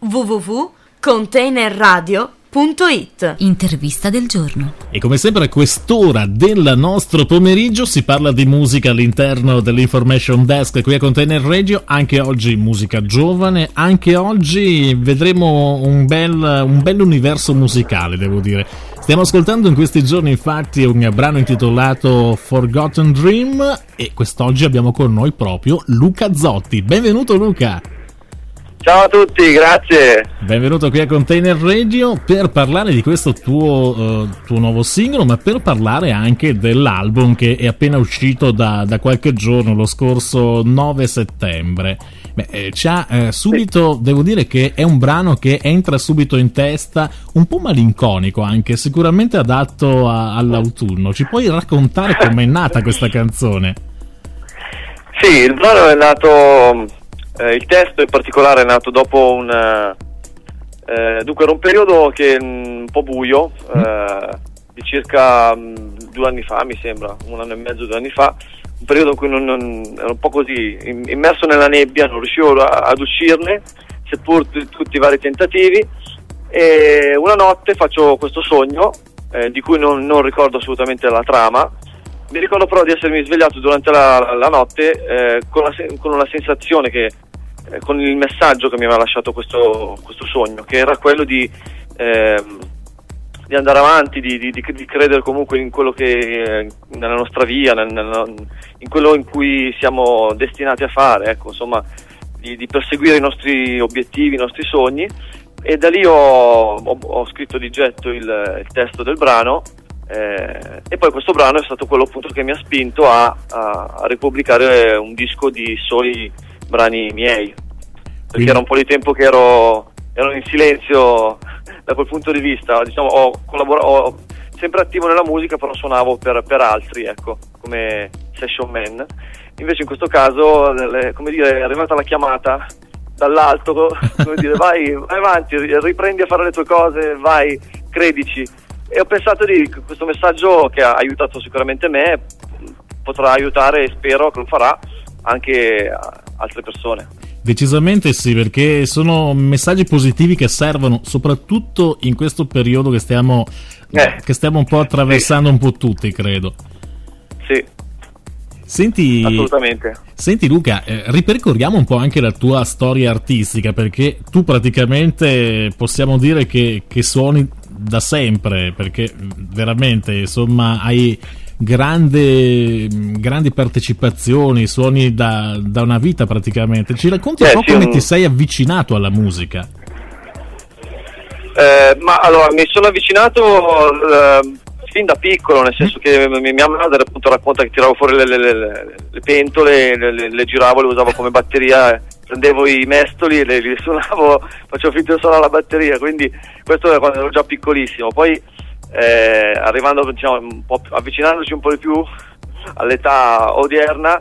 www.containerradio.it. Intervista del giorno. E come sempre a quest'ora del nostro pomeriggio si parla di musica all'interno dell'Information Desk qui a Container Radio. Anche oggi musica giovane, anche oggi vedremo un bel universo musicale, devo dire. Stiamo ascoltando in questi giorni infatti un brano intitolato Forgotten Dream e quest'oggi abbiamo con noi proprio Luca Zotti. Benvenuto Luca! Ciao a tutti, grazie. Benvenuto qui a Container Radio per parlare di questo tuo nuovo singolo, ma per parlare anche dell'album che è appena uscito da qualche giorno, lo scorso 9 settembre. Subito, devo dire che è un brano che entra subito in testa, un po' malinconico anche, sicuramente adatto all'autunno. Ci puoi raccontare com'è nata questa canzone? Sì, il brano è nato... il testo in particolare è nato dopo dunque era un periodo che un po' buio, di circa 2 anni fa, mi sembra, 1 anno e mezzo, 2 anni fa, un periodo in cui non ero un po' così immerso nella nebbia, non riuscivo ad uscirne, seppur tutti i vari tentativi, e una notte faccio questo sogno, di cui non ricordo assolutamente la trama. Mi ricordo però di essermi svegliato durante la notte con una sensazione che con il messaggio che mi aveva lasciato questo sogno, che era quello di andare avanti, di credere comunque in quello che nella nostra via, in quello in cui siamo destinati a fare, ecco, insomma, di perseguire i nostri obiettivi, i nostri sogni. E da lì ho scritto di getto il testo del brano. E poi questo brano è stato quello appunto che mi ha spinto a ripubblicare un disco di soli brani miei, perché era un po' di tempo che ero in silenzio da quel punto di vista. Diciamo, ho sempre attivo nella musica, però suonavo per altri, ecco, come session man. Invece in questo caso, come dire, è arrivata la chiamata dall'alto, come dire, vai avanti, riprendi a fare le tue cose, vai, credici. E ho pensato di questo messaggio, che ha aiutato sicuramente me, potrà aiutare, e spero che lo farà, anche altre persone. Decisamente sì, perché sono messaggi positivi che servono soprattutto in questo periodo che stiamo un po' attraversando, sì. Un po' tutti, credo. Sì. Assolutamente. Senti Luca, ripercorriamo un po' anche la tua storia artistica, perché tu praticamente possiamo dire che suoni da sempre, perché veramente insomma hai grandi partecipazioni, suoni da una vita praticamente. Ci racconti un po' come ti sei avvicinato alla musica? Ma allora mi sono avvicinato fin da piccolo, nel senso che mia madre appunto racconta che tiravo fuori le pentole, le giravo, le usavo come batteria, prendevo i mestoli e li suonavo, facevo finta di suonare la batteria, quindi questo era quando ero già piccolissimo. Poi arrivando, diciamo, un po' avvicinandoci un po' di più all'età odierna,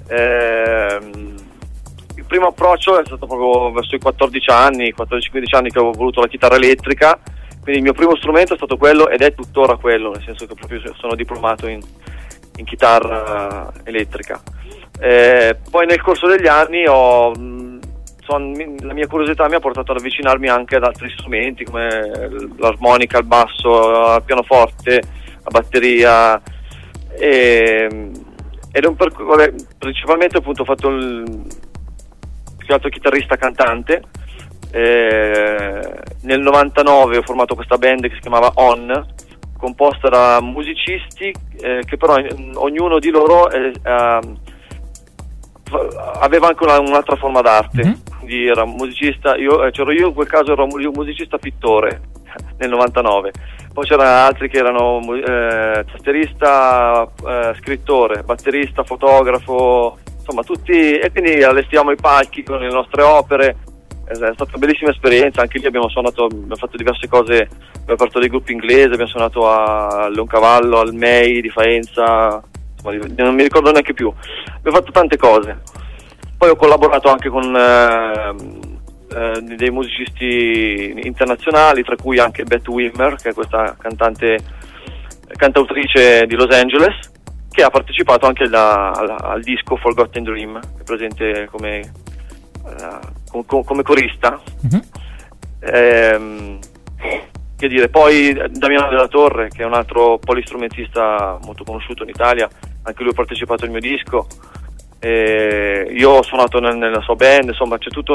il primo approccio è stato proprio verso i 14-15 anni che ho voluto la chitarra elettrica. Quindi il mio primo strumento è stato quello, ed è tuttora quello, nel senso che proprio sono diplomato in chitarra elettrica. Poi nel corso degli anni la mia curiosità mi ha portato ad avvicinarmi anche ad altri strumenti, come l'armonica, il basso, il pianoforte, la batteria, ed è un percorso, principalmente appunto ho fatto il chitarrista cantante. Nel 99 ho formato questa band che si chiamava On, composta da musicisti che però ognuno di loro aveva anche un'altra forma d'arte. Mm-hmm. Quindi era un musicista, c'ero io in quel caso, ero un musicista pittore nel 99, poi c'erano altri che erano tastierista, scrittore, batterista, fotografo, insomma tutti, e quindi allestivamo i palchi con le nostre opere. È stata una bellissima esperienza, anche lì abbiamo fatto diverse cose, abbiamo aperto dei gruppi inglesi, abbiamo suonato a Leoncavallo, al MEI di Faenza, insomma, non mi ricordo neanche più, abbiamo fatto tante cose. Poi ho collaborato anche con dei musicisti internazionali, tra cui anche Beth Wimmer, che è questa cantautrice di Los Angeles, che ha partecipato anche al disco Forgotten Dream, è presente come corista. Mm-hmm. Che dire, poi Damiano Della Torre, che è un altro polistrumentista molto conosciuto in Italia, anche lui ha partecipato al mio disco. Io ho suonato nella sua band, insomma c'è tutto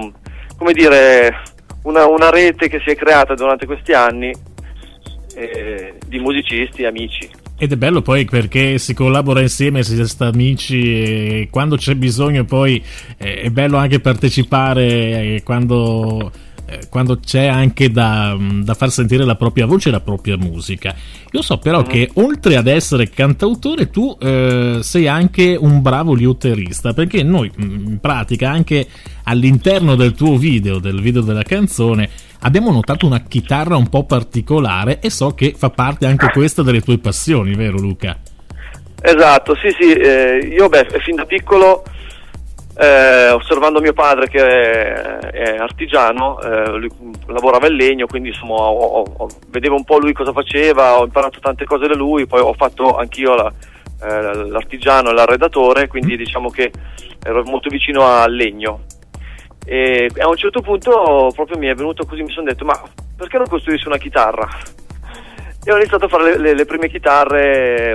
una rete che si è creata durante questi anni di musicisti e amici. Ed è bello poi perché si collabora insieme, si sta amici, e quando c'è bisogno poi è bello anche partecipare quando c'è anche da far sentire la propria voce e la propria musica. Io so però che oltre ad essere cantautore tu sei anche un bravo liuterista, perché noi in pratica anche all'interno del tuo video, del video della canzone, abbiamo notato una chitarra un po' particolare e so che fa parte anche questa delle tue passioni, vero Luca? Esatto, sì, io fin da piccolo, osservando mio padre che è artigiano, lui lavorava in legno, quindi insomma vedevo un po' lui cosa faceva, ho imparato tante cose da lui, poi ho fatto anch'io l'artigiano e l'arredatore, quindi diciamo che ero molto vicino al legno. E a un certo punto proprio mi è venuto così, mi sono detto: ma perché non costruisci una chitarra? E ho iniziato a fare le prime chitarre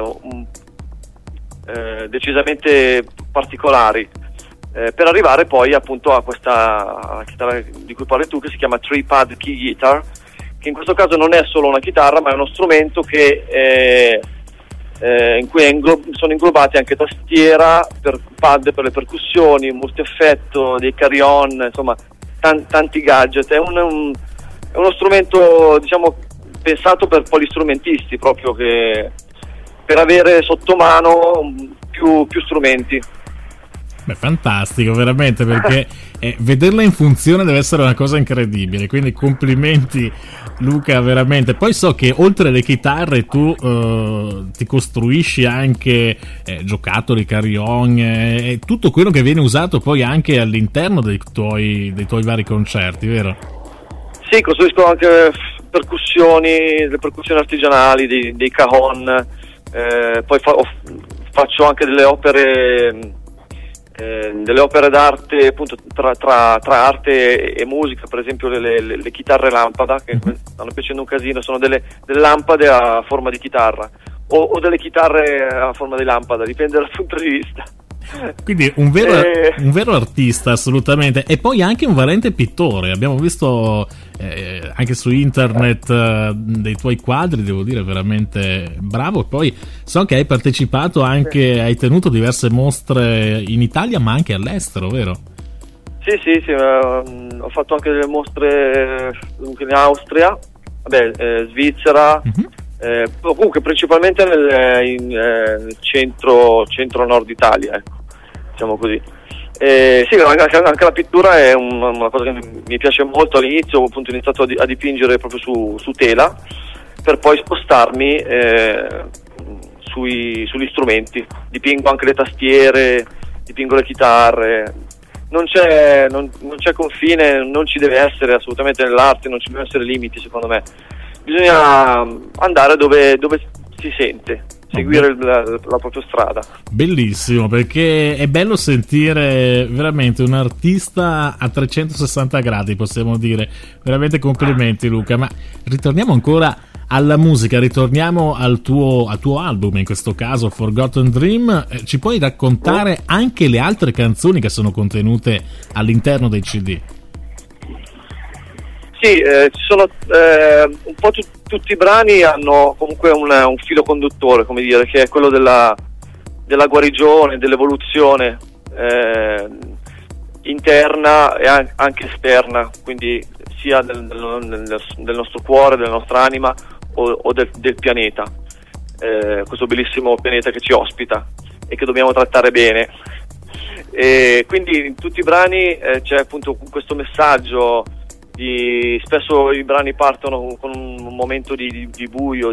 decisamente particolari, per arrivare poi appunto a questa chitarra di cui parli tu, che si chiama Three Pad Key Guitar, che in questo caso non è solo una chitarra ma è uno strumento che in cui sono inglobati anche tastiera, pad per le percussioni, multi-effetto, dei carillon, insomma tanti gadget. È uno strumento, diciamo, pensato per polistrumentisti, proprio che per avere sotto mano più strumenti. Beh, fantastico, veramente, perché vederla in funzione deve essere una cosa incredibile, quindi complimenti Luca, veramente. Poi so che oltre alle chitarre tu ti costruisci anche giocattoli, carillon, e tutto quello che viene usato poi anche all'interno dei tuoi vari concerti, vero? Sì, costruisco anche le percussioni artigianali, dei cajon, poi faccio anche delle opere d'arte, appunto, tra arte e musica, per esempio le chitarre lampada, che stanno piacendo un casino, sono delle lampade a forma di chitarra o delle chitarre a forma di lampada, dipende dal punto di vista. Quindi un vero artista, assolutamente. E poi anche un valente pittore. Abbiamo visto anche su internet dei tuoi quadri, devo dire veramente bravo. E poi so che hai partecipato anche, hai tenuto diverse mostre in Italia ma anche all'estero, vero? Sì, ho fatto anche delle mostre in Austria, Svizzera, comunque principalmente nel centro-nord Italia, ecco, diciamo così. Sì, anche la pittura è una cosa che mi piace molto. All'inizio ho appunto iniziato a dipingere proprio su tela, per poi spostarmi sugli strumenti. Dipingo anche le tastiere, dipingo le chitarre. Non c'è confine, non ci deve essere assolutamente nell'arte, non ci devono essere limiti, secondo me. Bisogna andare dove si sente, seguire la propria strada. Bellissimo, perché è bello sentire veramente un artista a 360 gradi, possiamo dire. Veramente complimenti Luca. Ma ritorniamo ancora alla musica, ritorniamo al tuo album, in questo caso Forgotten Dream. Ci puoi raccontare anche le altre canzoni che sono contenute all'interno dei CD? Sì, ci sono un po' tutti i brani hanno comunque un filo conduttore, come dire, che è quello della guarigione, dell'evoluzione interna e anche esterna, quindi sia del nostro cuore, della nostra anima o del pianeta, questo bellissimo pianeta che ci ospita e che dobbiamo trattare bene. E quindi in tutti i brani c'è appunto questo messaggio. Spesso i brani partono con un momento di buio,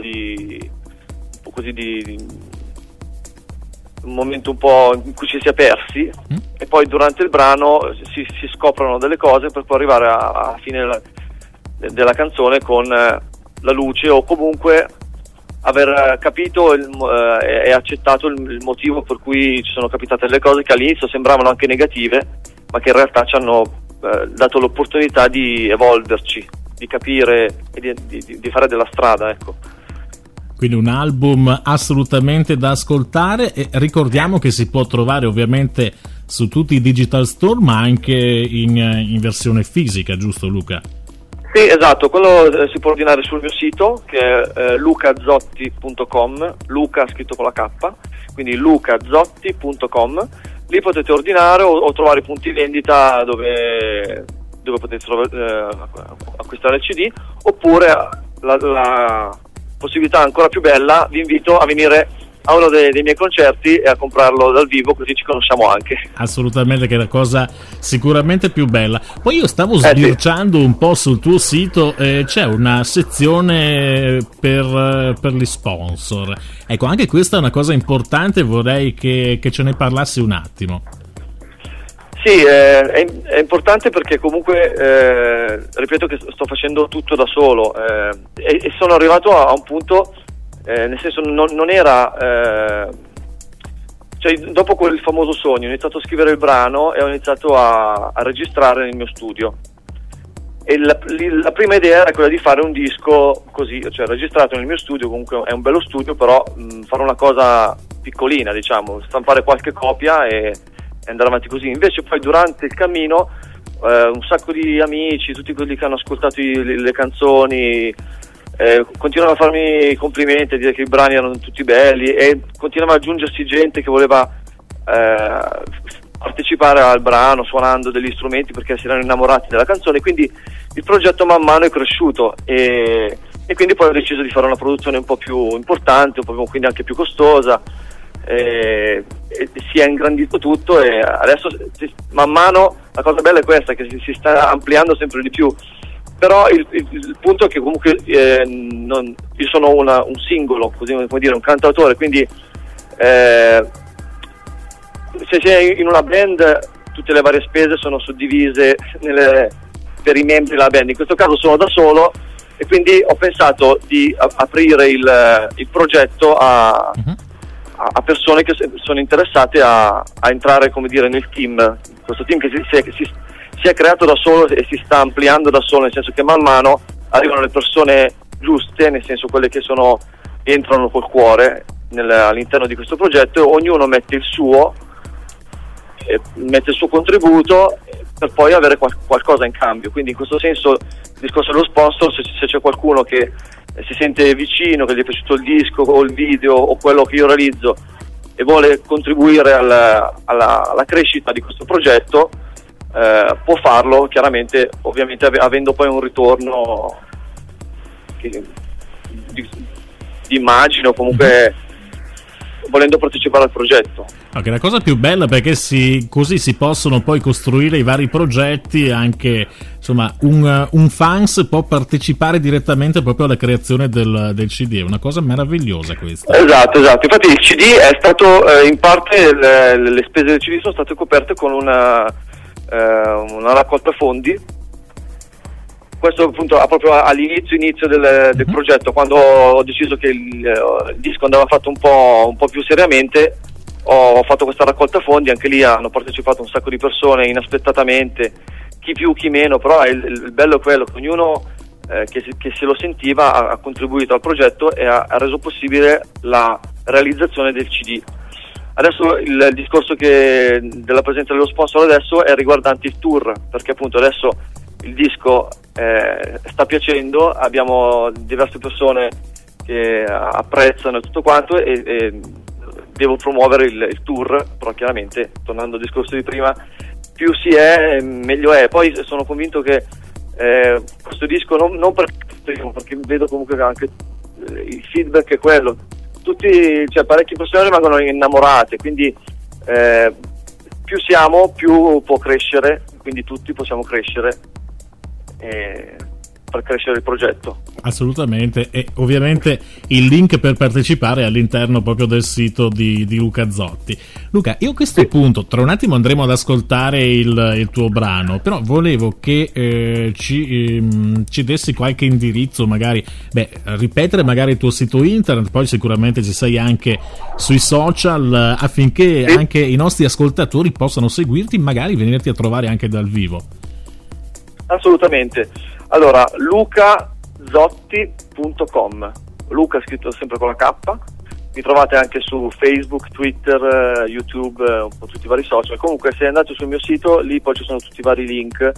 un momento un po' in cui ci si è persi, e poi durante il brano si scoprono delle cose per poi arrivare alla fine della canzone con la luce, o comunque aver capito e accettato il motivo per cui ci sono capitate delle cose che all'inizio sembravano anche negative, ma che in realtà ci hanno dato l'opportunità di evolverci, di capire e di fare della strada, ecco. Quindi un album assolutamente da ascoltare, e ricordiamo che si può trovare ovviamente su tutti i digital store, ma anche in versione fisica, giusto Luca? Sì, esatto, quello si può ordinare sul mio sito, che è lucazotti.com, Luca scritto con la K, quindi lucazotti.com. Lì potete ordinare o trovare punti vendita dove potete acquistare il CD, oppure la possibilità ancora più bella, vi invito a venire a uno dei miei concerti e a comprarlo dal vivo, così ci conosciamo anche. Assolutamente, che è la cosa sicuramente più bella. Poi io stavo sbirciando un po' sul tuo sito, c'è una sezione per gli sponsor. Ecco, anche questa è una cosa importante, vorrei che ce ne parlassi un attimo. Sì, è importante perché comunque ripeto che sto facendo tutto da solo, e sono arrivato a un punto, nel senso non era cioè, dopo quel famoso sogno ho iniziato a scrivere il brano e ho iniziato a registrare nel mio studio, e la prima idea era quella di fare un disco così, cioè registrato nel mio studio. Comunque è un bello studio, però fare una cosa piccolina, diciamo, stampare qualche copia e andare avanti così. Invece poi durante il cammino un sacco di amici, tutti quelli che hanno ascoltato le canzoni, continuano a farmi complimenti, a dire che i brani erano tutti belli, e continuava ad aggiungersi gente che voleva partecipare al brano suonando degli strumenti perché si erano innamorati della canzone. Quindi il progetto man mano è cresciuto, e quindi poi ho deciso di fare una produzione un po' più importante, quindi anche più costosa, e si è ingrandito tutto, e adesso man mano la cosa bella è questa, che si sta ampliando sempre di più. Però il punto è che comunque io sono un singolo, così come dire, un cantautore, quindi se sei in una band tutte le varie spese sono suddivise per i membri della band. In questo caso sono da solo, e quindi ho pensato di aprire il progetto a persone che sono interessate a entrare, come dire, nel team. Questo team che si è creato da solo e si sta ampliando da solo, nel senso che man mano arrivano le persone giuste, nel senso quelle che entrano col cuore all'interno di questo progetto, e ognuno mette il suo contributo per poi avere qualcosa in cambio. Quindi in questo senso il discorso dello sponsor, se c'è qualcuno che si sente vicino, che gli è piaciuto il disco o il video o quello che io realizzo e vuole contribuire alla crescita di questo progetto, può farlo, chiaramente, ovviamente avendo poi un ritorno di immagine, o comunque volendo partecipare al progetto. Okay, la cosa più bella, perché così si possono poi costruire i vari progetti, anche insomma un fans può partecipare direttamente proprio alla creazione del CD. È una cosa meravigliosa questa. Esatto, infatti il CD è stato in parte, le spese del CD sono state coperte con una raccolta fondi. Questo appunto proprio all'inizio del progetto, quando ho deciso che il disco andava fatto un po' più seriamente, ho fatto questa raccolta fondi. Anche lì hanno partecipato un sacco di persone inaspettatamente, chi più chi meno, però il bello è quello che ognuno che se lo sentiva ha contribuito al progetto e ha reso possibile la realizzazione del CD. Adesso il discorso della presenza dello sponsor adesso è riguardante il tour, perché appunto adesso il disco sta piacendo, abbiamo diverse persone che apprezzano tutto quanto, e devo promuovere il tour. Però chiaramente, tornando al discorso di prima, più si è meglio è. Poi sono convinto che questo disco non perché vedo comunque che anche il feedback è quello, parecchie persone rimangono innamorate, quindi più siamo più può crescere, quindi tutti possiamo crescere per crescere il progetto. Assolutamente, e ovviamente il link per partecipare è all'interno proprio del sito di Luca Zotti. Luca, io a questo punto, tra un attimo andremo ad ascoltare il tuo brano, però volevo che ci dessi qualche indirizzo, magari ripetere magari il tuo sito internet, poi sicuramente ci sei anche sui social, affinché anche i nostri ascoltatori possano seguirti, magari venirti a trovare anche dal vivo. Assolutamente. Allora, lucazotti.com, Luca scritto sempre con la K. Mi trovate anche su Facebook, Twitter, YouTube, un po' tutti i vari social. Comunque, se andate sul mio sito, lì poi ci sono tutti i vari link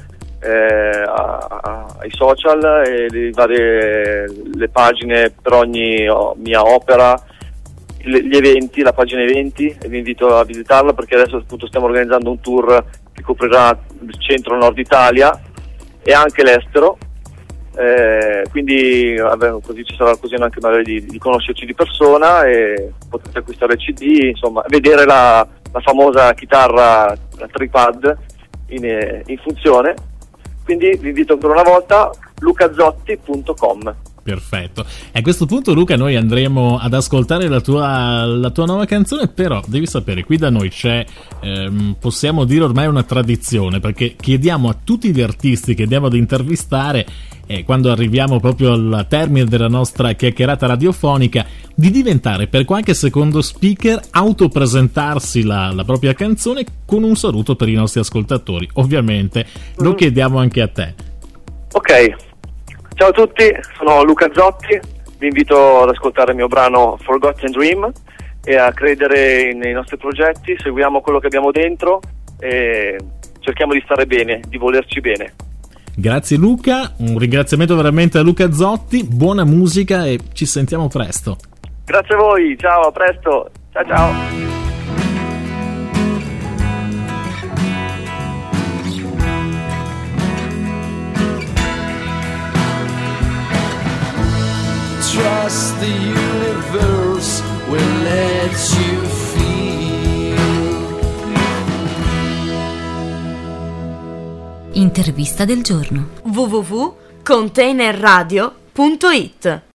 ai social e le pagine per ogni mia opera, gli eventi, la pagina eventi, e vi invito a visitarla, perché adesso appunto stiamo organizzando un tour che coprirà il centro-nord Italia e anche l'estero. Quindi così ci sarà l'occasione anche magari di conoscerci di persona, e potete acquistare il CD, insomma, vedere la famosa chitarra, la tripad in funzione. Quindi vi invito ancora una volta, lucazotti.com. Perfetto. E a questo punto, Luca, noi andremo ad ascoltare la tua nuova canzone, però devi sapere, qui da noi c'è, possiamo dire ormai una tradizione, perché chiediamo a tutti gli artisti che andiamo ad intervistare, quando arriviamo proprio al termine della nostra chiacchierata radiofonica, di diventare per qualche secondo speaker, autopresentarsi la propria canzone con un saluto per i nostri ascoltatori. Ovviamente lo chiediamo anche a te. Ok. Ciao a tutti, sono Luca Zotti, vi invito ad ascoltare il mio brano Forgotten Dream e a credere nei nostri progetti. Seguiamo quello che abbiamo dentro e cerchiamo di stare bene, di volerci bene. Grazie Luca, un ringraziamento veramente a Luca Zotti, buona musica e ci sentiamo presto. Grazie a voi, ciao, a presto, ciao. Trust the universe will let you feel. Intervista del giorno. www.containerradio.it